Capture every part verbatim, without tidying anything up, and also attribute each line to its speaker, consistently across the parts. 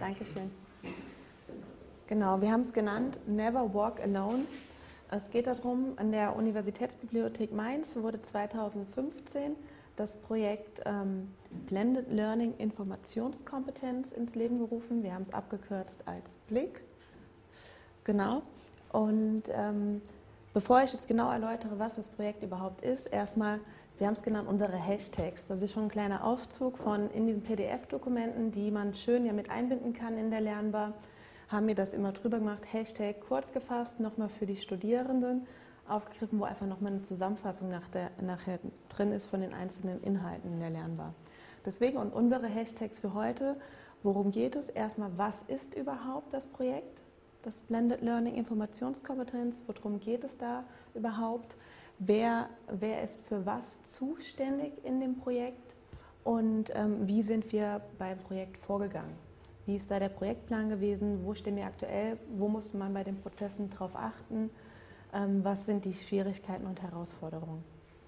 Speaker 1: Dankeschön. Genau, wir haben es genannt, Never Walk Alone. Es geht darum, an der Universitätsbibliothek Mainz wurde zweitausendfünfzehn das Projekt ähm, Blended Learning Informationskompetenz ins Leben gerufen. Wir haben es abgekürzt als BLIC. Genau. Und ähm, bevor ich jetzt genau erläutere, was das Projekt überhaupt ist, erstmal, wir haben es genannt, unsere Hashtags. Das ist schon ein kleiner Auszug von in diesen P D F-Dokumenten, die man schön ja mit einbinden kann in der Lernbar. Haben wir das immer drüber gemacht, Hashtag kurz gefasst, nochmal für die Studierenden aufgegriffen, wo einfach nochmal eine Zusammenfassung nach der, nachher drin ist von den einzelnen Inhalten in der Lernbar. Deswegen und unsere Hashtags für heute, worum geht es? Erstmal, was ist überhaupt das Projekt? Das Blended Learning Informationskompetenz, worum geht es da überhaupt? Wer, wer ist für was zuständig in dem Projekt? Und ähm, wie sind wir beim Projekt vorgegangen? Wie ist da der Projektplan gewesen? Wo stehen wir aktuell? Wo muss man bei den Prozessen drauf achten? Ähm, was sind die Schwierigkeiten und Herausforderungen?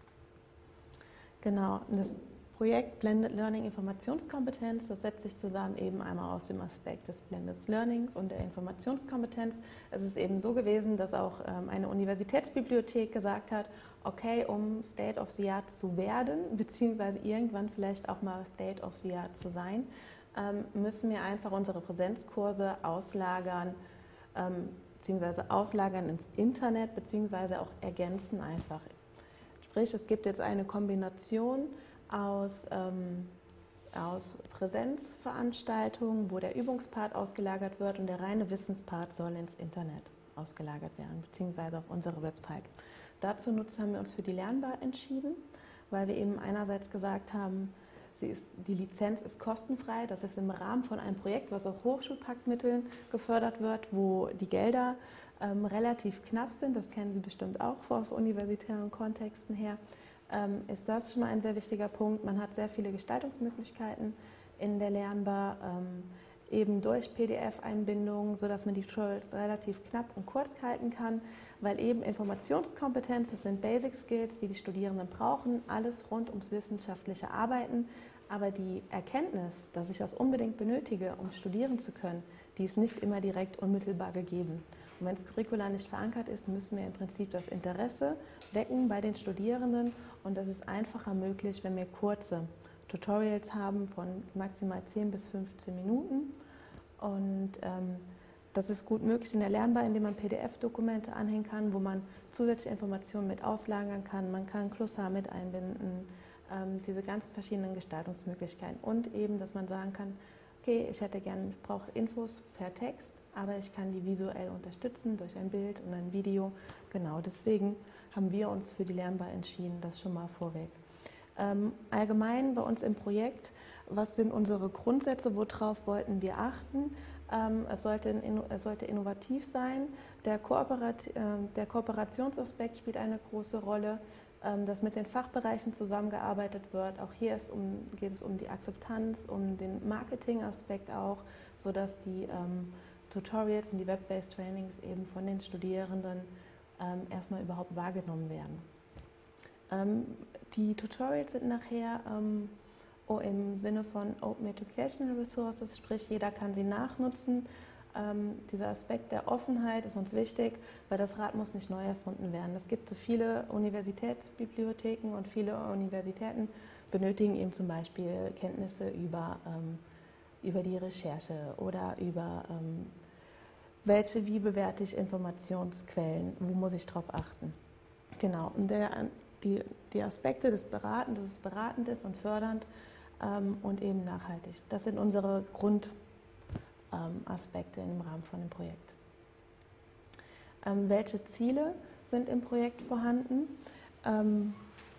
Speaker 1: Genau, das Projekt Blended Learning Informationskompetenz, das setzt sich zusammen eben einmal aus dem Aspekt des Blended Learnings und der Informationskompetenz. Es ist eben so gewesen, dass auch ähm, eine Universitätsbibliothek gesagt hat, okay, um State of the Art zu werden, beziehungsweise irgendwann vielleicht auch mal State of the Art zu sein, ähm, müssen wir einfach unsere Präsenzkurse auslagern, ähm, beziehungsweise auslagern ins Internet, beziehungsweise auch ergänzen einfach. Sprich, es gibt jetzt eine Kombination aus, ähm, aus Präsenzveranstaltungen, wo der Übungspart ausgelagert wird und der reine Wissenspart soll ins Internet ausgelagert werden, beziehungsweise auf unsere Website. Dazu nutzen haben wir uns für die Lernbar entschieden, weil wir eben einerseits gesagt haben, sie ist, die Lizenz ist kostenfrei, das ist im Rahmen von einem Projekt, was aus Hochschulpaktmitteln gefördert wird, wo die Gelder ähm, relativ knapp sind, das kennen Sie bestimmt auch aus universitären Kontexten her, ähm, ist das schon mal ein sehr wichtiger Punkt. Man hat sehr viele Gestaltungsmöglichkeiten in der Lernbar, ähm, eben durch P D F-Einbindungen, sodass man die Tutorials relativ knapp und kurz halten kann, weil eben Informationskompetenz, das sind Basic Skills, die die Studierenden brauchen, alles rund ums wissenschaftliche Arbeiten, aber die Erkenntnis, dass ich das unbedingt benötige, um studieren zu können, die ist nicht immer direkt unmittelbar gegeben. Und wenn das Curriculum nicht verankert ist, müssen wir im Prinzip das Interesse wecken bei den Studierenden und das ist einfacher möglich, wenn wir kurze Tutorials haben von maximal zehn bis fünfzehn Minuten und ähm, das ist gut möglich in der Lernbar, indem man P D F-Dokumente anhängen kann, wo man zusätzliche Informationen mit auslagern kann, man kann Cluster mit einbinden, ähm, diese ganzen verschiedenen Gestaltungsmöglichkeiten und eben, dass man sagen kann, okay, ich hätte gerne, ich brauche Infos per Text, aber ich kann die visuell unterstützen durch ein Bild und ein Video. Genau, deswegen haben wir uns für die Lernbar entschieden, das schon mal vorweg. Ähm, allgemein bei uns im Projekt, was sind unsere Grundsätze, worauf wollten wir achten? Ähm, es, sollte, es sollte innovativ sein, der, Kooperat, äh, der Kooperationsaspekt spielt eine große Rolle, ähm, dass mit den Fachbereichen zusammengearbeitet wird. Auch hier ist um, geht es um die Akzeptanz, um den Marketingaspekt auch, sodass die ähm, Tutorials und die Web-Based Trainings eben von den Studierenden ähm, erstmal überhaupt wahrgenommen werden. Ähm, die Tutorials sind nachher ähm, oh, im Sinne von Open Educational Resources, sprich jeder kann sie nachnutzen. Ähm, dieser Aspekt der Offenheit ist uns wichtig, weil das Rad muss nicht neu erfunden werden. Es gibt so viele Universitätsbibliotheken und viele Universitäten benötigen eben zum Beispiel Kenntnisse über, ähm, über die Recherche oder über ähm, welche, wie bewerte ich Informationsquellen, wo muss ich darauf achten. Genau, und der, die, die Aspekte des Beratens, das ist beratend ist und fördernd ähm, und eben nachhaltig. Das sind unsere Grundaspekte ähm, im Rahmen von dem Projekt. Ähm, welche Ziele sind im Projekt vorhanden? Ähm,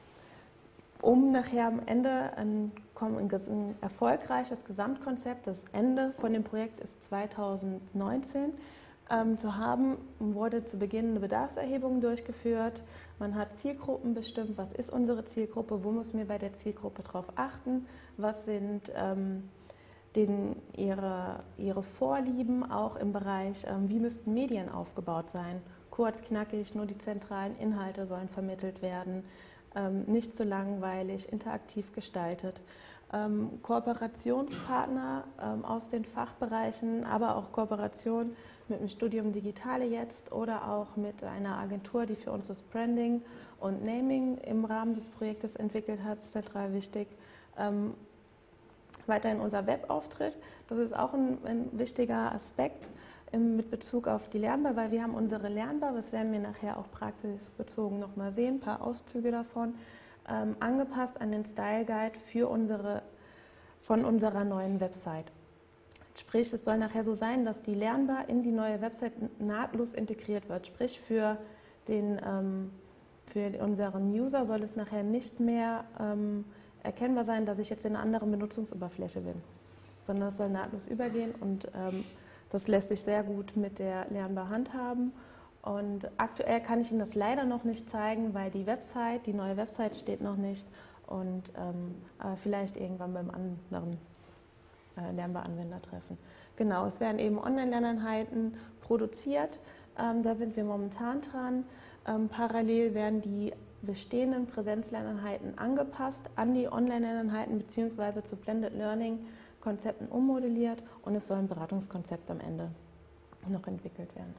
Speaker 1: um nachher am Ende ein, ein, ein erfolgreiches Gesamtkonzept, das Ende von dem Projekt ist zweitausendneunzehn, ähm, zu haben, wurde zu Beginn eine Bedarfserhebung durchgeführt. Man hat Zielgruppen bestimmt, was ist unsere Zielgruppe, wo müssen wir bei der Zielgruppe drauf achten, was sind ähm, den, ihre, ihre Vorlieben auch im Bereich, ähm, wie müssten Medien aufgebaut sein. Kurz, knackig, nur die zentralen Inhalte sollen vermittelt werden. Ähm, nicht zu langweilig, interaktiv gestaltet. ähm, Kooperationspartner ähm, aus den Fachbereichen, aber auch Kooperation mit dem Studium Digitale jetzt oder auch mit einer Agentur, die für uns das Branding und Naming im Rahmen des Projektes entwickelt hat, ist zentral wichtig. Ähm, weiterhin unser Webauftritt, das ist auch ein, ein wichtiger Aspekt im, mit Bezug auf die Lernbar, weil wir haben unsere Lernbar, das werden wir nachher auch praxisbezogen nochmal sehen, ein paar Auszüge davon, ähm, angepasst an den Style Guide für unsere, von unserer neuen Website. Sprich, es soll nachher so sein, dass die Lernbar in die neue Website nahtlos integriert wird. Sprich, für, den, ähm, für unseren User soll es nachher nicht mehr ähm, erkennbar sein, dass ich jetzt in einer anderen Benutzungsoberfläche bin, sondern es soll nahtlos übergehen und ähm, das lässt sich sehr gut mit der Lernbar handhaben. Und aktuell kann ich Ihnen das leider noch nicht zeigen, weil die Website, die neue Website steht noch nicht und ähm, aber vielleicht irgendwann beim anderen äh, Lernbar-Anwender treffen. Genau, es werden eben Online-Lerneinheiten produziert, ähm, da sind wir momentan dran. Ähm, parallel werden die bestehenden Präsenzlerneinheiten angepasst an die Online-Lerneinheiten bzw. zu Blended Learning-Konzepten ummodelliert und es soll ein Beratungskonzept am Ende noch entwickelt werden.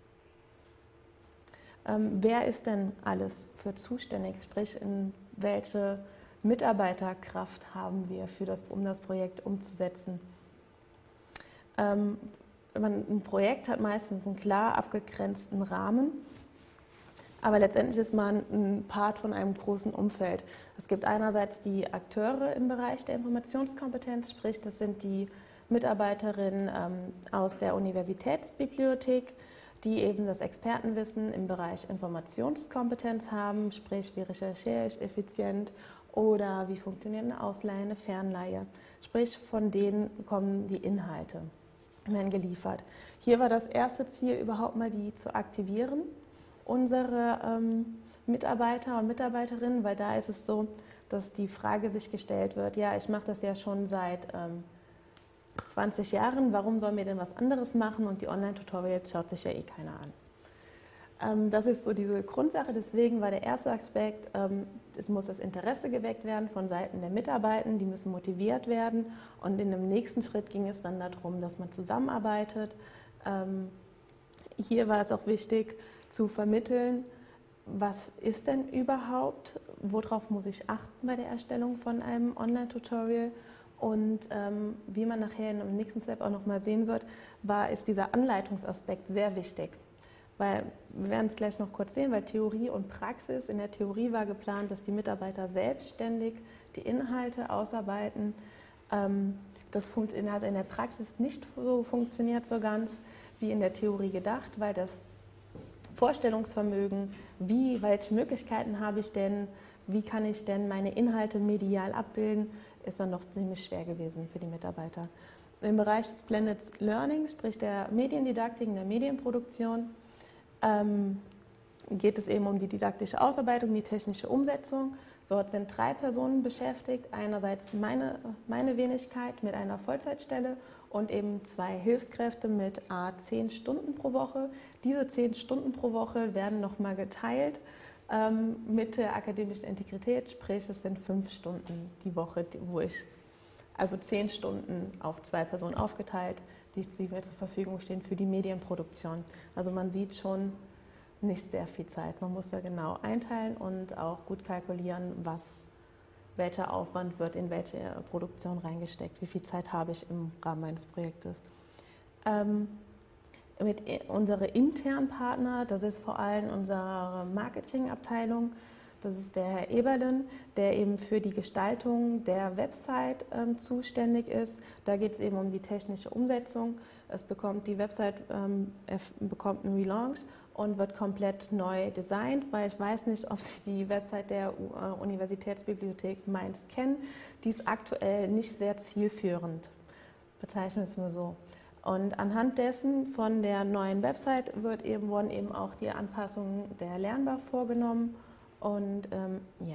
Speaker 1: Ähm, wer ist denn alles für zuständig? Sprich, in welche Mitarbeiterkraft haben wir, für das, um das Projekt umzusetzen? Ähm, man, ein Projekt hat meistens einen klar abgegrenzten Rahmen. Aber letztendlich ist man ein Part von einem großen Umfeld. Es gibt einerseits die Akteure im Bereich der Informationskompetenz, sprich das sind die Mitarbeiterinnen ähm, aus der Universitätsbibliothek, die eben das Expertenwissen im Bereich Informationskompetenz haben, sprich wie recherchiere ich effizient oder wie funktioniert eine Ausleihe, eine Fernleihe. Sprich von denen kommen die Inhalte, werden geliefert. Hier war das erste Ziel überhaupt mal die zu aktivieren, unsere ähm, Mitarbeiter und Mitarbeiterinnen, weil da ist es so, dass die Frage sich gestellt wird, ja, ich mache das ja schon seit ähm, zwanzig Jahren, warum sollen wir denn was anderes machen und die Online-Tutorials schaut sich ja eh keiner an. Ähm, das ist so diese Grundsache, deswegen war der erste Aspekt, ähm, es muss das Interesse geweckt werden von Seiten der Mitarbeitenden, die müssen motiviert werden und in dem nächsten Schritt ging es dann darum, dass man zusammenarbeitet. Ähm, hier war es auch wichtig, zu vermitteln, was ist denn überhaupt, worauf muss ich achten bei der Erstellung von einem Online-Tutorial und ähm, wie man nachher im nächsten Step auch nochmal sehen wird, war, ist dieser Anleitungsaspekt sehr wichtig. Weil, wir werden es gleich noch kurz sehen, weil Theorie und Praxis, in der Theorie war geplant, dass die Mitarbeiter selbstständig die Inhalte ausarbeiten. Ähm, das hat in der Praxis nicht so funktioniert so ganz wie in der Theorie gedacht, weil das Vorstellungsvermögen, wie, welche Möglichkeiten habe ich denn, wie kann ich denn meine Inhalte medial abbilden, ist dann noch ziemlich schwer gewesen für die Mitarbeiter. Im Bereich des Blended Learnings, sprich der Mediendidaktik und der Medienproduktion, ähm, geht es eben um die didaktische Ausarbeitung, die technische Umsetzung. Dort sind drei Personen beschäftigt, einerseits meine, meine Wenigkeit mit einer Vollzeitstelle und eben zwei Hilfskräfte mit a zehn Stunden pro Woche. Diese zehn Stunden pro Woche werden nochmal geteilt ähm, mit der akademischen Integrität, sprich es sind fünf Stunden die Woche, wo ich, also zehn Stunden auf zwei Personen aufgeteilt, die, die mir zur Verfügung stehen für die Medienproduktion. Also man sieht schon nicht sehr viel Zeit. Man muss da genau einteilen und auch gut kalkulieren, was welcher Aufwand wird in welche Produktion reingesteckt, wie viel Zeit habe ich im Rahmen meines Projektes. Ähm, mit unsere internen Partner, das ist vor allem unsere Marketingabteilung, das ist der Herr Eberlen, der eben für die Gestaltung der Website ähm, zuständig ist. Da geht es eben um die technische Umsetzung. Es bekommt die Website ähm, bekommt einen Relaunch und wird komplett neu designt, weil ich weiß nicht, ob Sie die Website der Universitätsbibliothek Mainz kennen. Die ist aktuell nicht sehr zielführend, bezeichnen wir es mal so. Und anhand dessen von der neuen Website wird eben, wurden eben auch die Anpassungen der Lernbar vorgenommen. Und ähm, ja,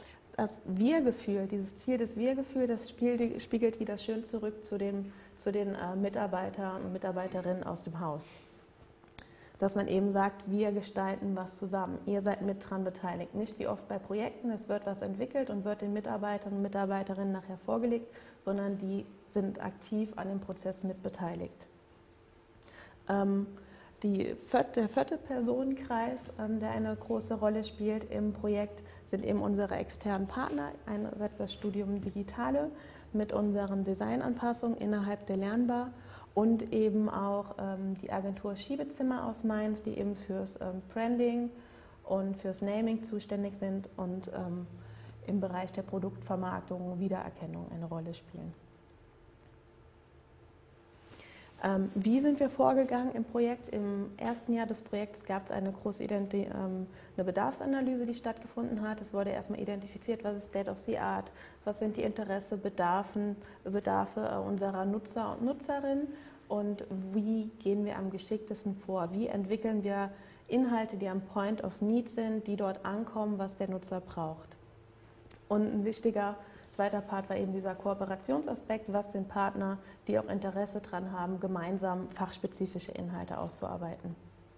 Speaker 1: das Wir-Gefühl, dieses Ziel des Wir-Gefühl, das spiegelt wieder schön zurück zu den, zu den äh, Mitarbeitern und Mitarbeiterinnen aus dem Haus. dass man eben sagt, wir gestalten was zusammen. Ihr seid mit dran beteiligt. Nicht wie oft bei Projekten, es wird was entwickelt und wird den Mitarbeitern und Mitarbeiterinnen nachher vorgelegt, sondern die sind aktiv an dem Prozess mit beteiligt. Ähm, die vierte, der vierte Personenkreis, ähm, der eine große Rolle spielt im Projekt, sind eben unsere externen Partner. Einerseits das Studium Digitale mit unseren Designanpassungen innerhalb der Lernbar und eben auch ähm, die Agentur Schiebezimmer aus Mainz, die eben fürs ähm, Branding und fürs Naming zuständig sind und ähm, im Bereich der Produktvermarktung, Wiedererkennung eine Rolle spielen. Ähm, wie sind wir vorgegangen im Projekt? Im ersten Jahr des Projekts gab es eine große Identi ähm, eine Bedarfsanalyse, die stattgefunden hat. Es wurde erstmal identifiziert, was ist State of the Art, was sind die Interesse, Bedarfen, Bedarfe äh, unserer Nutzer und Nutzerinnen und wie gehen wir am geschicktesten vor? Wie entwickeln wir Inhalte, die am Point of Need sind, die dort ankommen, was der Nutzer braucht? Und ein wichtiger zweiter Part war eben dieser Kooperationsaspekt. Was sind Partner, die auch Interesse daran haben, gemeinsam fachspezifische Inhalte auszuarbeiten?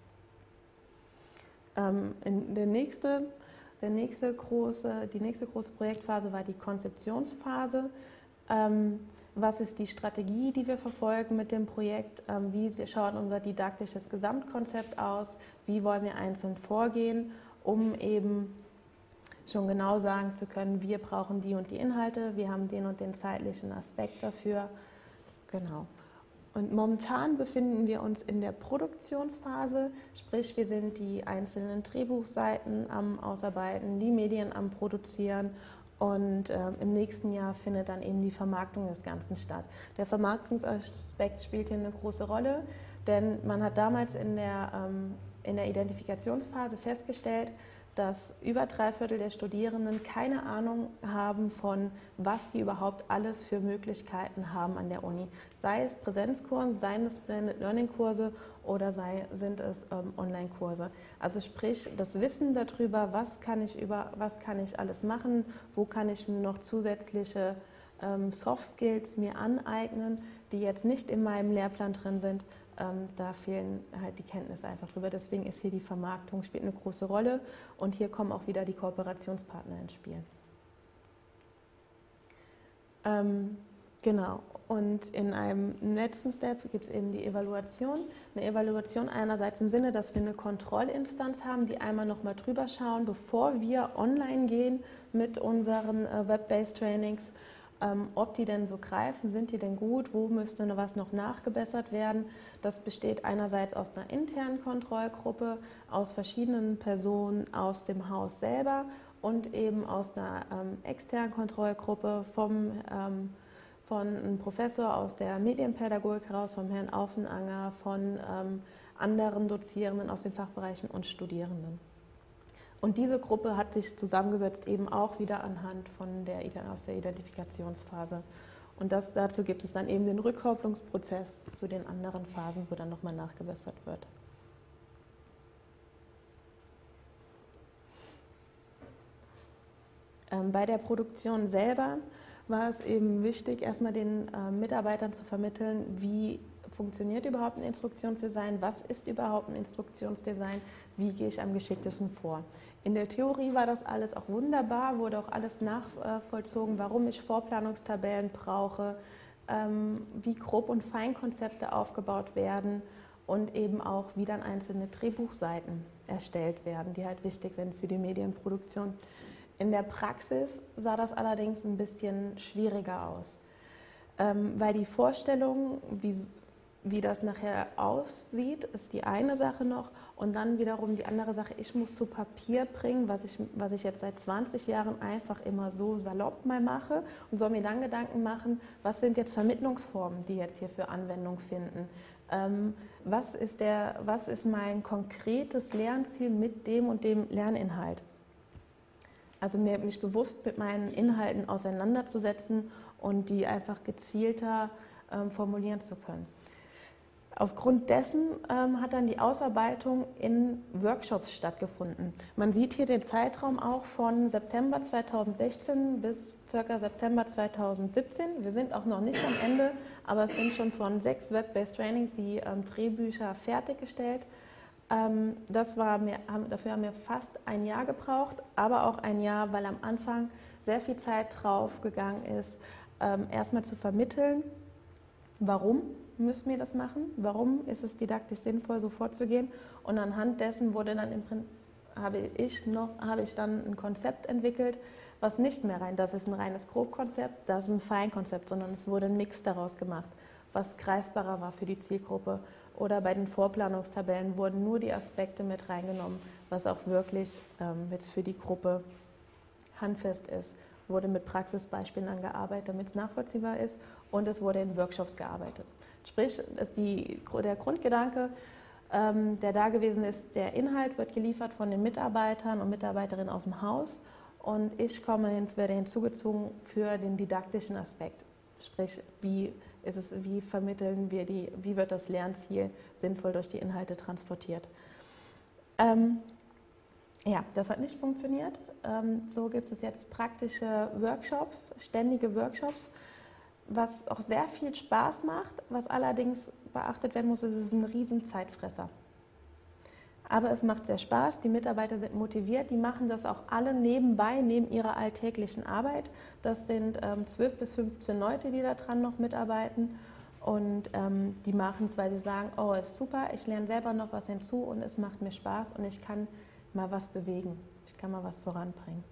Speaker 1: Ähm, in der nächste, der nächste große, die nächste große Projektphase war die Konzeptionsphase. Ähm, was ist die Strategie, die wir verfolgen mit dem Projekt? Ähm, wie schaut unser didaktisches Gesamtkonzept aus? Wie wollen wir einzeln vorgehen, um eben schon genau sagen zu können, wir brauchen die und die Inhalte, wir haben den und den zeitlichen Aspekt dafür. Genau. Und momentan befinden wir uns in der Produktionsphase, sprich wir sind die einzelnen Drehbuchseiten am Ausarbeiten, die Medien am Produzieren und äh, im nächsten Jahr findet dann eben die Vermarktung des Ganzen statt. Der Vermarktungsaspekt spielt hier eine große Rolle, denn man hat damals in der, ähm, in der Identifikationsphase festgestellt, dass über drei Viertel der Studierenden keine Ahnung haben von, was sie überhaupt alles für Möglichkeiten haben an der Uni. Sei es Präsenzkurse, seien es Blended Learning Kurse oder sei, sind es ähm, Online-Kurse. Also sprich, das Wissen darüber, was kann ich, über, was kann ich alles machen, wo kann ich noch zusätzliche ähm, Soft Skills mir aneignen, die jetzt nicht in meinem Lehrplan drin sind. Ähm, da fehlen halt die Kenntnisse einfach drüber. Deswegen ist hier die Vermarktung, spielt eine große Rolle und hier kommen auch wieder die Kooperationspartner ins Spiel. Ähm, genau, und in einem letzten Step gibt es eben die Evaluation. Eine Evaluation einerseits im Sinne, dass wir eine Kontrollinstanz haben, die einmal nochmal drüber schauen, bevor wir online gehen mit unseren äh, Web-Based Trainings, Ähm, ob die denn so greifen, sind die denn gut, wo müsste was noch nachgebessert werden. Das besteht einerseits aus einer internen Kontrollgruppe, aus verschiedenen Personen aus dem Haus selber und eben aus einer ähm, externen Kontrollgruppe vom, ähm, von einem Professor aus der Medienpädagogik heraus, vom Herrn Aufenanger, von ähm, anderen Dozierenden aus den Fachbereichen und Studierenden. Und diese Gruppe hat sich zusammengesetzt, eben auch wieder anhand von der, aus der Identifikationsphase. Und das, dazu gibt es dann eben den Rückkopplungsprozess zu den anderen Phasen, wo dann nochmal nachgebessert wird. Ähm, bei der Produktion selber war es eben wichtig, erstmal den äh, Mitarbeitern zu vermitteln, wie funktioniert überhaupt ein Instruktionsdesign, was ist überhaupt ein Instruktionsdesign, wie gehe ich am geschicktesten vor. In der Theorie war das alles auch wunderbar, wurde auch alles nachvollzogen, warum ich Vorplanungstabellen brauche, ähm, wie Grob- und Feinkonzepte aufgebaut werden und eben auch, wie dann einzelne Drehbuchseiten erstellt werden, die halt wichtig sind für die Medienproduktion. In der Praxis sah das allerdings ein bisschen schwieriger aus, ähm, weil die Vorstellung, wie Wie das nachher aussieht, ist die eine Sache noch und dann wiederum die andere Sache, ich muss zu Papier bringen, was ich, was ich jetzt seit zwanzig Jahren einfach immer so salopp mal mache und soll mir dann Gedanken machen, was sind jetzt Vermittlungsformen, die jetzt hier für Anwendung finden. Ähm, was ist der, was ist mein konkretes Lernziel mit dem und dem Lerninhalt? Also mir, mich bewusst mit meinen Inhalten auseinanderzusetzen und die einfach gezielter ähm, formulieren zu können. Aufgrund dessen ähm, hat dann die Ausarbeitung in Workshops stattgefunden. Man sieht hier den Zeitraum auch von September zweitausendsechzehn bis ca. September zweitausendsiebzehn. Wir sind auch noch nicht am Ende, aber es sind schon von sechs Web-Based Trainings die ähm, Drehbücher fertiggestellt. Ähm, das war mir, dafür haben wir fast ein Jahr gebraucht, aber auch ein Jahr, weil am Anfang sehr viel Zeit drauf gegangen ist, ähm, erstmal zu vermitteln, warum müssen wir das machen, warum ist es didaktisch sinnvoll, so vorzugehen, und anhand dessen wurde dann im Prinzip, habe ich noch, habe ich dann ein Konzept entwickelt, was nicht mehr rein, das ist ein reines Grobkonzept, das ist ein Feinkonzept, sondern es wurde ein Mix daraus gemacht, was greifbarer war für die Zielgruppe. Oder bei den Vorplanungstabellen wurden nur die Aspekte mit reingenommen, was auch wirklich ähm, jetzt für die Gruppe handfest ist. Es wurde mit Praxisbeispielen angearbeitet, damit es nachvollziehbar ist, und es wurde in Workshops gearbeitet. Sprich, ist die, der Grundgedanke, ähm, der da gewesen ist, der Inhalt wird geliefert von den Mitarbeitern und Mitarbeiterinnen aus dem Haus, und ich komme, werde hinzugezogen für den didaktischen Aspekt. Sprich, wie ist es, wie vermitteln wir die, wie wird das Lernziel sinnvoll durch die Inhalte transportiert. Ähm, ja, das hat nicht funktioniert. Ähm, so gibt es jetzt praktische Workshops, ständige Workshops, was auch sehr viel Spaß macht, was allerdings beachtet werden muss, ist, es ist ein riesen Zeitfresser. Aber es macht sehr Spaß, die Mitarbeiter sind motiviert, die machen das auch alle nebenbei, neben ihrer alltäglichen Arbeit. Das sind ähm, zwölf bis fünfzehn Leute, die daran noch mitarbeiten, und ähm, die machen es, weil sie sagen, oh, ist super, ich lerne selber noch was hinzu und es macht mir Spaß und ich kann mal was bewegen, ich kann mal was voranbringen.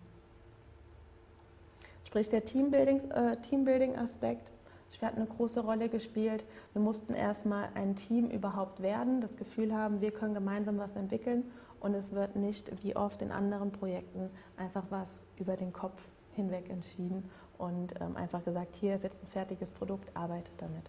Speaker 1: Sprich, der Teambuilding, äh, Teambuilding-Aspekt hat eine große Rolle gespielt. Wir mussten erstmal ein Team überhaupt werden, das Gefühl haben, wir können gemeinsam was entwickeln, und es wird nicht wie oft in anderen Projekten einfach was über den Kopf hinweg entschieden und ähm, einfach gesagt, hier ist jetzt ein fertiges Produkt, arbeitet damit.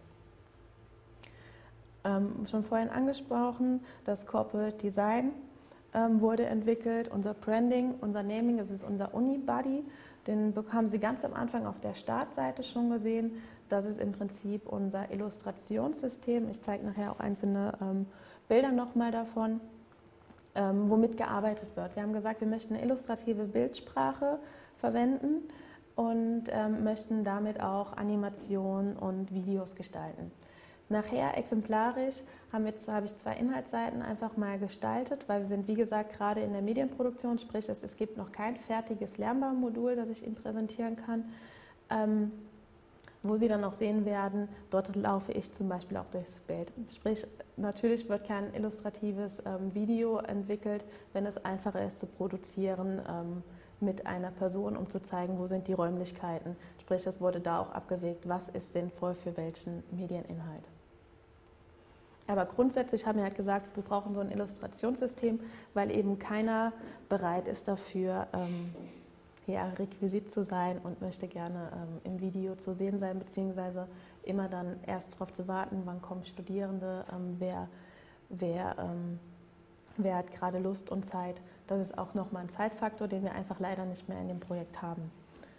Speaker 1: Ähm, schon vorhin angesprochen, das Corporate Design ähm, wurde entwickelt, unser Branding, unser Naming, das ist unser Uni-Buddy, den haben Sie ganz am Anfang auf der Startseite schon gesehen. Das ist im Prinzip unser Illustrationssystem. Ich zeige nachher auch einzelne ähm, Bilder nochmal davon, ähm, womit gearbeitet wird. Wir haben gesagt, wir möchten eine illustrative Bildsprache verwenden und ähm, möchten damit auch Animationen und Videos gestalten. Nachher exemplarisch haben wir, habe ich zwei Inhaltsseiten einfach mal gestaltet, weil wir sind, wie gesagt, gerade in der Medienproduktion, sprich es, es gibt noch kein fertiges Lernbar-Modul, das ich Ihnen präsentieren kann, ähm, wo Sie dann auch sehen werden, dort laufe ich zum Beispiel auch durchs Bild. Sprich, natürlich wird kein illustratives ähm, Video entwickelt, wenn es einfacher ist zu produzieren ähm, mit einer Person, um zu zeigen, wo sind die Räumlichkeiten. Sprich, es wurde da auch abgewegt, was ist sinnvoll für welchen Medieninhalt. Aber grundsätzlich haben wir halt gesagt, wir brauchen so ein Illustrationssystem, weil eben keiner bereit ist dafür, ähm, ja, Requisit zu sein und möchte gerne ähm, im Video zu sehen sein, beziehungsweise immer dann erst darauf zu warten, wann kommen Studierende, ähm, wer, wer, ähm, wer hat gerade Lust und Zeit. Das ist auch nochmal ein Zeitfaktor, den wir einfach leider nicht mehr in dem Projekt haben.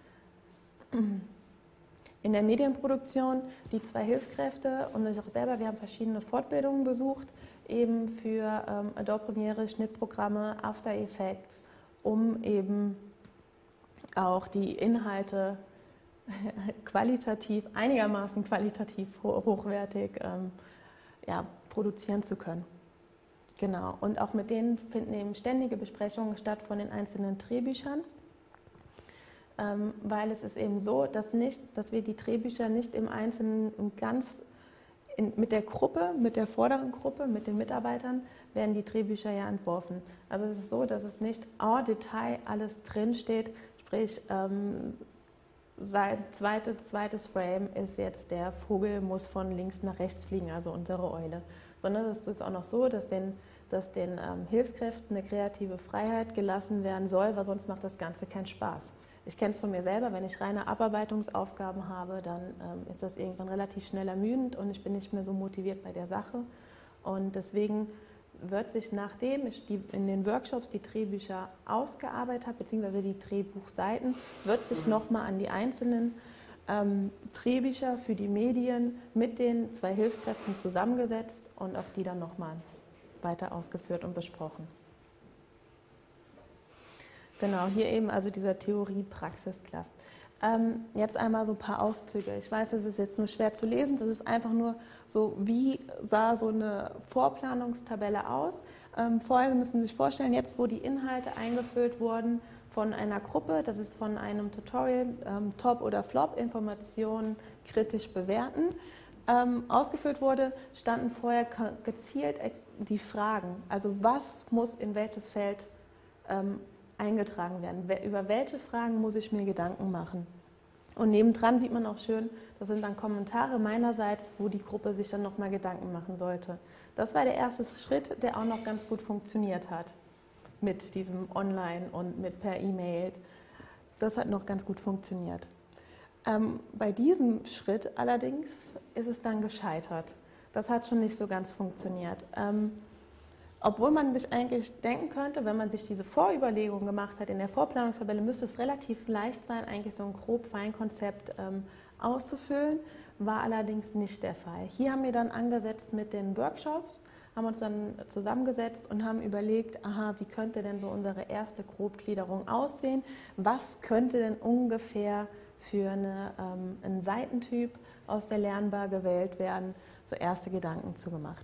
Speaker 1: In der Medienproduktion die zwei Hilfskräfte und ich auch selber, wir haben verschiedene Fortbildungen besucht, eben für ähm, Adobe Premiere, Schnittprogramme, After Effects, um eben auch die Inhalte qualitativ, einigermaßen qualitativ hochwertig ähm, ja, produzieren zu können. Genau, und auch mit denen finden eben ständige Besprechungen statt von den einzelnen Drehbüchern. Ähm, weil es ist eben so, dass, nicht, dass wir die Drehbücher nicht im Einzelnen ganz in, mit der Gruppe, mit der vorderen Gruppe, mit den Mitarbeitern, werden die Drehbücher ja entworfen. Aber es ist so, dass es nicht en Detail alles drinsteht, sprich, ähm, sein zweites, zweites Frame ist jetzt, der Vogel muss von links nach rechts fliegen, also unsere Eule. Sondern es ist auch noch so, dass den, dass den ähm, Hilfskräften eine kreative Freiheit gelassen werden soll, weil sonst macht das Ganze keinen Spaß. Ich kenne es von mir selber, wenn ich reine Abarbeitungsaufgaben habe, dann ähm, ist das irgendwann relativ schnell ermüdend und ich bin nicht mehr so motiviert bei der Sache. Und deswegen wird sich, nachdem ich die, in den Workshops die Drehbücher ausgearbeitet habe, beziehungsweise die Drehbuchseiten, wird sich nochmal an die einzelnen ähm, Drehbücher für die Medien mit den zwei Hilfskräften zusammengesetzt und auch die dann nochmal weiter ausgeführt und besprochen. Genau, hier eben also dieser Theorie-Praxis-Klaff. Ähm, jetzt einmal so ein paar Auszüge. Ich weiß, es ist jetzt nur schwer zu lesen. Das ist einfach nur so, wie sah so eine Vorplanungstabelle aus. Ähm, vorher müssen Sie sich vorstellen, jetzt wo die Inhalte eingefüllt wurden von einer Gruppe, das ist von einem Tutorial, ähm, Top oder Flop, Informationen kritisch bewerten, ähm, ausgefüllt wurde, standen vorher gezielt die Fragen. Also was muss in welches Feld ähm, eingetragen werden? Über welche Fragen muss ich mir Gedanken machen? Und nebendran sieht man auch schön, das sind dann Kommentare meinerseits, wo die Gruppe sich dann nochmal Gedanken machen sollte. Das war der erste Schritt, der auch noch ganz gut funktioniert hat mit diesem Online und mit per E-Mail. Das hat noch ganz gut funktioniert. Ähm, bei diesem Schritt allerdings ist es dann gescheitert. Das hat schon nicht so ganz funktioniert. Ähm, obwohl man sich eigentlich denken könnte, wenn man sich diese Vorüberlegung gemacht hat in der Vorplanungstabelle, müsste es relativ leicht sein, eigentlich so ein grob Feinkonzept ähm, auszufüllen, war allerdings nicht der Fall. Hier haben wir dann angesetzt mit den Workshops, haben uns dann zusammengesetzt und haben überlegt, aha, wie könnte denn so unsere erste Grobgliederung aussehen? Was könnte denn ungefähr für eine, ähm, einen Seitentyp aus der Lernbar gewählt werden? So erste Gedanken zu gemacht.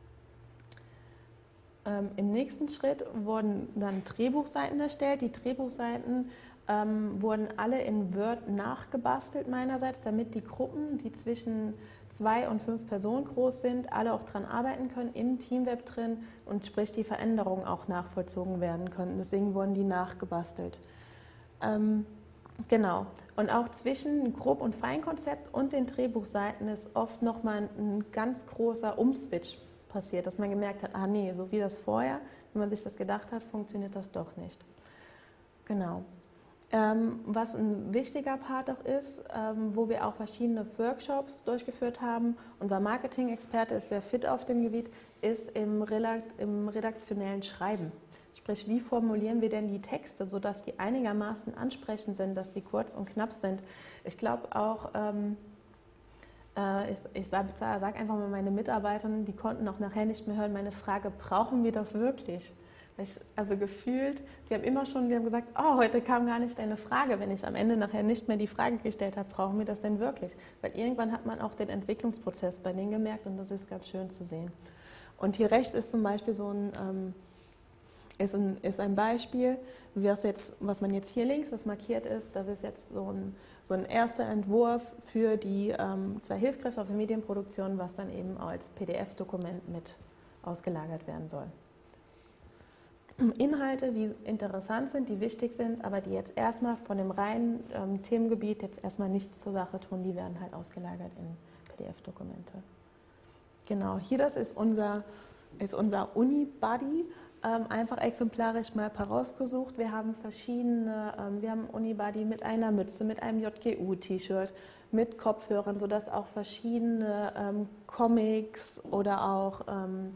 Speaker 1: Ähm, Im nächsten Schritt wurden dann Drehbuchseiten erstellt. Die Drehbuchseiten ähm, wurden alle in Word nachgebastelt meinerseits, damit die Gruppen, die zwischen zwei und fünf Personen groß sind, alle auch dran arbeiten können, im Teamweb drin und sprich die Veränderungen auch nachvollzogen werden können. Deswegen wurden die nachgebastelt. Ähm, genau. Und auch zwischen Grob- und Feinkonzept und den Drehbuchseiten ist oft nochmal ein ganz großer Umswitch passiert, dass man gemerkt hat, ah nee, so wie das vorher, wenn man sich das gedacht hat, funktioniert das doch nicht. Genau. Ähm, was ein wichtiger Part auch ist, ähm, wo wir auch verschiedene Workshops durchgeführt haben, unser Marketing-Experte ist sehr fit auf dem Gebiet, ist im, Redakt- im redaktionellen Schreiben. Sprich, wie formulieren wir denn die Texte, sodass die einigermaßen ansprechend sind, dass die kurz und knapp sind. Ich glaube auch, ähm, äh, ich, ich sage sag einfach mal meine Mitarbeitern, die konnten auch nachher nicht mehr hören, meine Frage, brauchen wir das wirklich? Ich, also gefühlt, die haben immer schon, die haben gesagt, oh, heute kam gar nicht deine Frage, wenn ich am Ende nachher nicht mehr die Frage gestellt habe, brauchen wir das denn wirklich? Weil irgendwann hat man auch den Entwicklungsprozess bei denen gemerkt und das ist ganz schön zu sehen. Und hier rechts ist zum Beispiel so ein, ähm, ist ein, ist ein Beispiel, was, jetzt, was man jetzt hier links, was markiert ist, das ist jetzt so ein, so ein erster Entwurf für die ähm, zwei Hilfsgriffe für Medienproduktion, was dann eben als P D F-Dokument mit ausgelagert werden soll. Inhalte, die interessant sind, die wichtig sind, aber die jetzt erstmal von dem reinen ähm, Themengebiet jetzt erstmal nichts zur Sache tun, die werden halt ausgelagert in P D F-Dokumente. Genau, hier das ist unser, ist unser Uni-Buddy, ähm, einfach exemplarisch mal herausgesucht. Wir haben verschiedene, ähm, wir haben Uni-Buddy mit einer Mütze, mit einem J G U-T-Shirt, mit Kopfhörern, sodass auch verschiedene ähm, Comics oder auch ähm,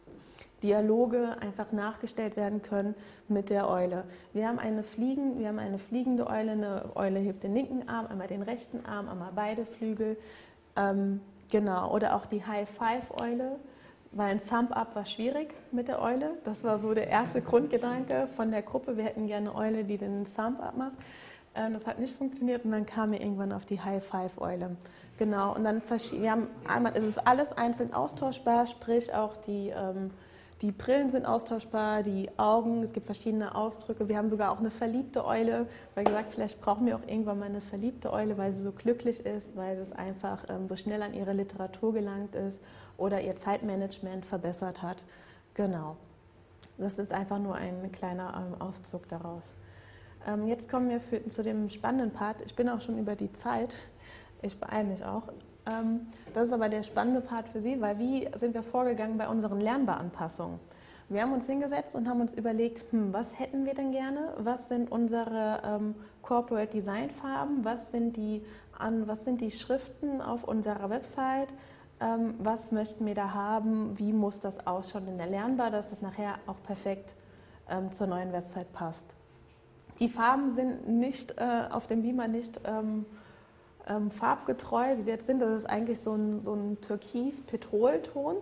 Speaker 1: Dialoge einfach nachgestellt werden können mit der Eule. Wir haben eine, Fliegen, wir haben eine fliegende Eule, eine Eule hebt den linken Arm, einmal den rechten Arm, einmal beide Flügel. Ähm, genau, oder auch die High-Five-Eule, weil ein Thumb-Up war schwierig mit der Eule. Das war so der erste Grundgedanke von der Gruppe. Wir hätten gerne eine Eule, die den Thumb-Up macht. Ähm, das hat nicht funktioniert und dann kamen wir irgendwann auf die High-Five-Eule. Genau, und dann wir haben einmal, es ist alles einzeln austauschbar, sprich auch die ähm, Die Brillen sind austauschbar, die Augen, es gibt verschiedene Ausdrücke. Wir haben sogar auch eine verliebte Eule, weil gesagt, vielleicht brauchen wir auch irgendwann mal eine verliebte Eule, weil sie so glücklich ist, weil es einfach ähm, so schnell an ihre Literatur gelangt ist oder ihr Zeitmanagement verbessert hat. Genau. Das ist einfach nur ein kleiner ähm, Auszug daraus. Ähm, jetzt kommen wir für, zu dem spannenden Part. Ich bin auch schon über die Zeit. Ich beeile mich auch. Das ist aber der spannende Part für Sie, weil wie sind wir vorgegangen bei unseren Lernbaranpassungen? Wir haben uns hingesetzt und haben uns überlegt, hm, was hätten wir denn gerne? Was sind unsere ähm, Corporate Design Farben? Was sind, die, an, was sind die Schriften auf unserer Website? Ähm, was möchten wir da haben? Wie muss das ausschauen in der Lernbar, dass es nachher auch perfekt ähm, zur neuen Website passt? Die Farben sind nicht äh, auf dem Beamer nicht ähm, Ähm, farbgetreu, wie sie jetzt sind. Das ist eigentlich so ein, so ein Türkis-Petrolton,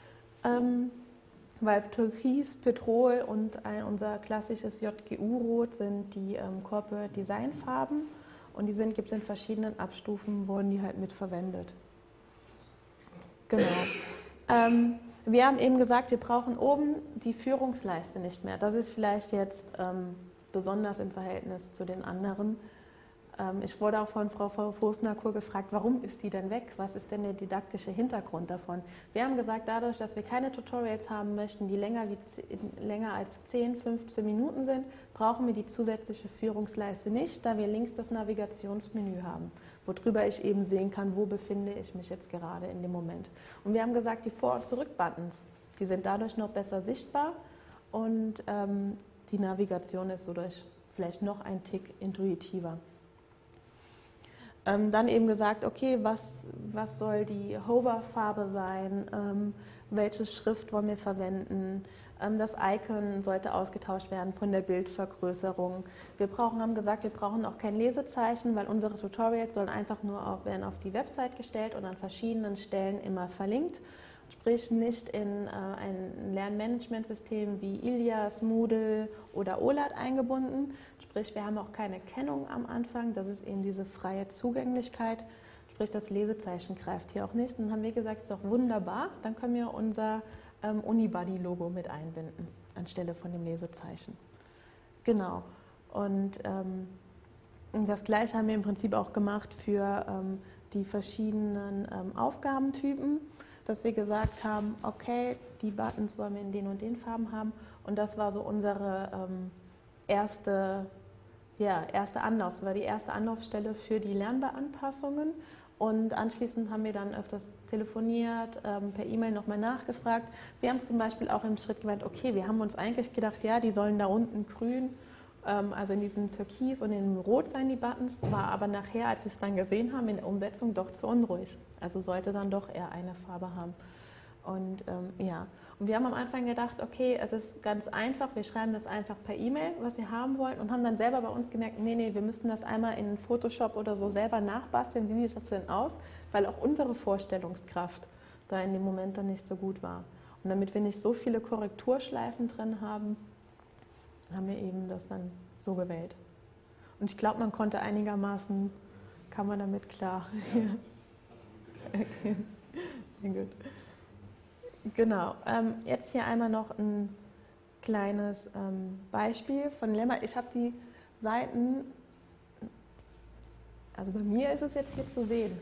Speaker 1: ähm, weil Türkis, Petrol und ein, unser klassisches J G U-Rot sind die ähm, Corporate Design Farben und die sind, gibt es in verschiedenen Abstufen, wurden die halt mit verwendet. Genau. Ähm, Wir haben eben gesagt, wir brauchen oben die Führungsleiste nicht mehr. Das ist vielleicht jetzt ähm, besonders im Verhältnis zu den anderen. Ähm, ich wurde auch von Frau Vosnakur gefragt, warum ist die denn weg? Was ist denn der didaktische Hintergrund davon? Wir haben gesagt, dadurch, dass wir keine Tutorials haben möchten, die länger, wie, länger als zehn, fünfzehn Minuten sind, brauchen wir die zusätzliche Führungsleiste nicht, da wir links das Navigationsmenü haben, worüber ich eben sehen kann, wo befinde ich mich jetzt gerade in dem Moment. Und wir haben gesagt, die Vor- und Zurück-Buttons, die sind dadurch noch besser sichtbar und ähm, die Navigation ist dadurch vielleicht noch ein Tick intuitiver. Ähm, dann eben gesagt, okay, was, was soll die Hover-Farbe sein, ähm, welche Schrift wollen wir verwenden, ähm, das Icon sollte ausgetauscht werden von der Bildvergrößerung. Wir brauchen, haben gesagt, wir brauchen auch kein Lesezeichen, weil unsere Tutorials sollen einfach nur auf, werden auf die Website gestellt und an verschiedenen Stellen immer verlinkt. Sprich nicht in äh, ein Lernmanagementsystem wie Ilias, Moodle oder O L A T eingebunden. Sprich, wir haben auch keine Kennung am Anfang, das ist eben diese freie Zugänglichkeit. Sprich, das Lesezeichen greift hier auch nicht. Und dann haben wir gesagt, ist doch wunderbar, dann können wir unser ähm, Unibody-Logo mit einbinden, anstelle von dem Lesezeichen. Genau. Und ähm, das Gleiche haben wir im Prinzip auch gemacht für ähm, die verschiedenen ähm, Aufgabentypen, dass wir gesagt haben, okay, die Buttons wollen wir in den und den Farben haben. Und das war so unsere ähm, erste, ja, erste Anlauf, das war die erste Anlaufstelle für die Lernbaranpassungen. Und anschließend haben wir dann öfters telefoniert, ähm, per E-Mail nochmal nachgefragt. Wir haben zum Beispiel auch im Schritt gemeint, okay, wir haben uns eigentlich gedacht, ja, die sollen da unten grün, ähm, also in diesem Türkis und in dem Rot sein, die Buttons, war aber nachher, als wir es dann gesehen haben, in der Umsetzung doch zu unruhig. Also sollte dann doch eher eine Farbe haben. Und ähm, ja, und wir haben am Anfang gedacht, okay, es ist ganz einfach, wir schreiben das einfach per E-Mail, was wir haben wollen, und haben dann selber bei uns gemerkt, nee, nee, wir müssten das einmal in Photoshop oder so selber nachbasteln, wie sieht das denn aus, weil auch unsere Vorstellungskraft da in dem Moment dann nicht so gut war. Und damit wir nicht so viele Korrekturschleifen drin haben, haben wir eben das dann so gewählt. Und ich glaube, man konnte einigermaßen, kam man damit klar. Ja, okay. Sehr gut. Genau, ähm, jetzt hier einmal noch ein kleines ähm, Beispiel von Lemma. Ich habe die Seiten, also bei mir ist es jetzt hier zu sehen.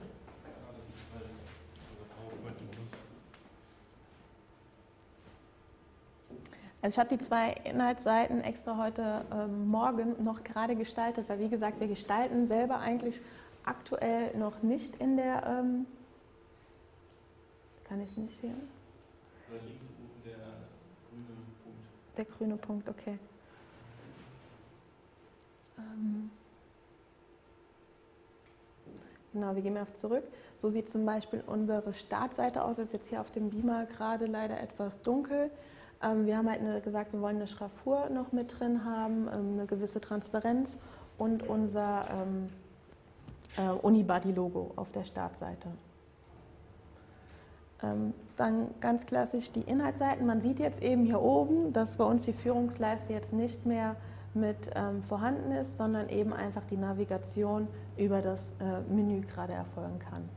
Speaker 1: Also ich habe die zwei Inhaltsseiten extra heute ähm, Morgen noch gerade gestaltet, weil wie gesagt, wir gestalten selber eigentlich aktuell noch nicht in der, ähm, kann ich es nicht sehen?
Speaker 2: Oder links oben der grüne Punkt.
Speaker 1: Der grüne Punkt, okay. Ähm genau, wir gehen mal auf zurück. So sieht zum Beispiel unsere Startseite aus. Das ist jetzt hier auf dem Beamer gerade leider etwas dunkel. Ähm, wir haben halt eine, gesagt, wir wollen eine Schraffur noch mit drin haben, ähm, eine gewisse Transparenz und unser ähm, äh, Unibody-Logo auf der Startseite. Ähm, dann ganz klassisch die Inhaltsseiten. Man sieht jetzt eben hier oben, dass bei uns die Führungsleiste jetzt nicht mehr mit ähm, vorhanden ist, sondern eben einfach die Navigation über das äh, Menü gerade erfolgen kann.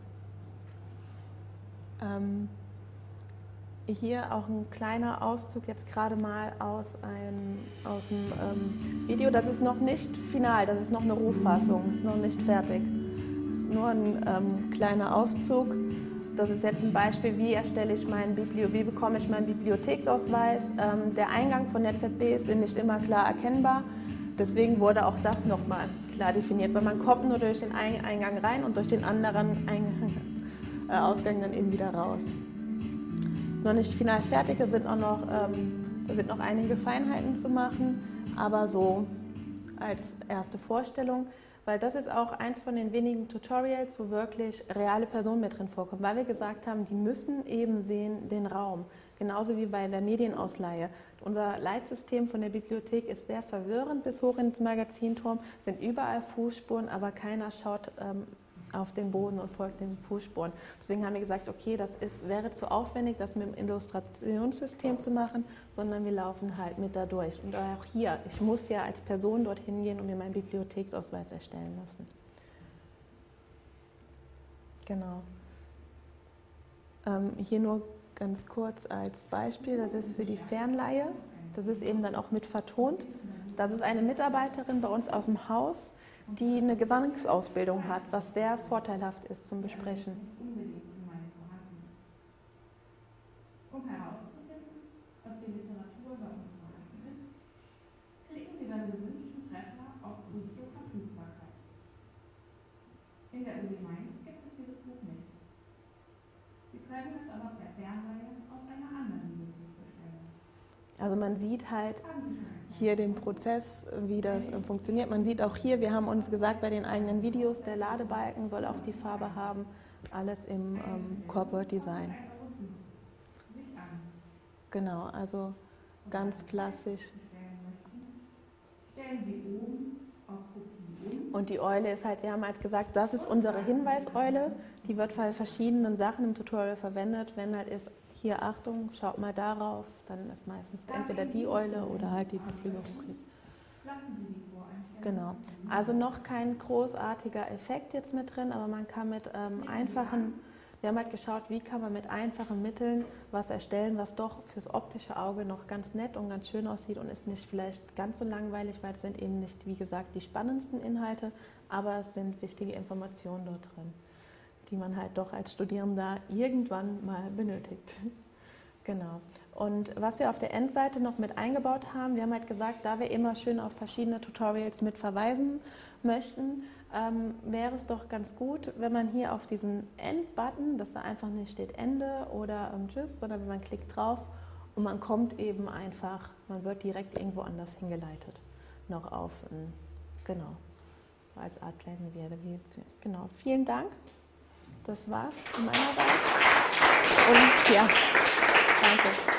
Speaker 1: Ähm, hier auch ein kleiner Auszug jetzt gerade mal aus, einem, aus dem ähm, Video. Das ist noch nicht final, das ist noch eine Rohfassung, ist noch nicht fertig. Das ist nur ein ähm, kleiner Auszug. Das ist jetzt ein Beispiel, wie erstelle ich meinen Biblio, wie bekomme ich meinen Bibliotheksausweis. Ähm, der Eingang von der Z B ist nicht immer klar erkennbar. Deswegen wurde auch das nochmal klar definiert, weil man kommt nur durch den Eingang rein und durch den anderen Eingang, äh, Ausgang dann eben wieder raus. Ist noch nicht final fertig, da sind auch noch, ähm, da sind noch einige Feinheiten zu machen, aber so als erste Vorstellung. Weil das ist auch eins von den wenigen Tutorials, wo wirklich reale Personen mit drin vorkommen, weil wir gesagt haben, die müssen eben sehen den Raum, genauso wie bei der Medienausleihe. Unser Leitsystem von der Bibliothek ist sehr verwirrend bis hoch ins Magazinturm, sind überall Fußspuren, aber keiner schaut ähm, auf den Boden und folgt den Fußspuren. Deswegen haben wir gesagt, okay, das ist, wäre zu aufwendig, das mit dem Illustrationssystem zu machen, sondern wir laufen halt mit da durch. Und auch hier, ich muss ja als Person dorthin gehen und mir meinen Bibliotheksausweis erstellen lassen. Genau. Ähm, hier nur ganz kurz als Beispiel, das ist für die Fernleihe, das ist eben dann auch mit vertont. Das ist eine Mitarbeiterin bei uns aus dem Haus, die eine Gesangsausbildung hat, was sehr vorteilhaft ist zum Besprechen.
Speaker 3: Um herauszufinden, ob die Literatur bei uns vorhanden ist, klicken Sie beim gewünschten Treffer auf Video-Verfügbarkeit. In der Uni Mainz gibt es dieses Buch nicht. Sie können es aber per Fernleihe aus einer anderen Bibliothek bestellen.
Speaker 1: Also man sieht halt hier den Prozess, wie das äh, funktioniert. Man sieht auch hier, wir haben uns gesagt, bei den eigenen Videos, der Ladebalken soll auch die Farbe haben, alles im ähm, Corporate Design. Genau, also ganz klassisch. Und die Eule ist halt, wir haben halt gesagt, das ist unsere Hinweiseule, die wird bei verschiedenen Sachen im Tutorial verwendet. Wenn halt ist, hier Achtung, schaut mal darauf, dann ist meistens entweder die Eule oder halt die Verflügerung. Genau, also noch kein großartiger Effekt jetzt mit drin, aber man kann mit ähm, einfachen, wir haben halt geschaut, wie kann man mit einfachen Mitteln was erstellen, was doch fürs optische Auge noch ganz nett und ganz schön aussieht und ist nicht vielleicht ganz so langweilig, weil es sind eben nicht, wie gesagt, die spannendsten Inhalte, aber es sind wichtige Informationen dort drin, die man halt doch als Studierender irgendwann mal benötigt. Genau. Und was wir auf der Endseite noch mit eingebaut haben, wir haben halt gesagt, da wir immer schön auf verschiedene Tutorials mit verweisen möchten, ähm, wäre es doch ganz gut, wenn man hier auf diesen End-Button, dass da einfach nicht steht Ende oder ähm, Tschüss, sondern wenn man klickt drauf und man kommt eben einfach, man wird direkt irgendwo anders hingeleitet, noch auf, ein, genau, so als Art kleine Video. Genau, vielen Dank. Das war's von meiner Seite. Und ja, danke.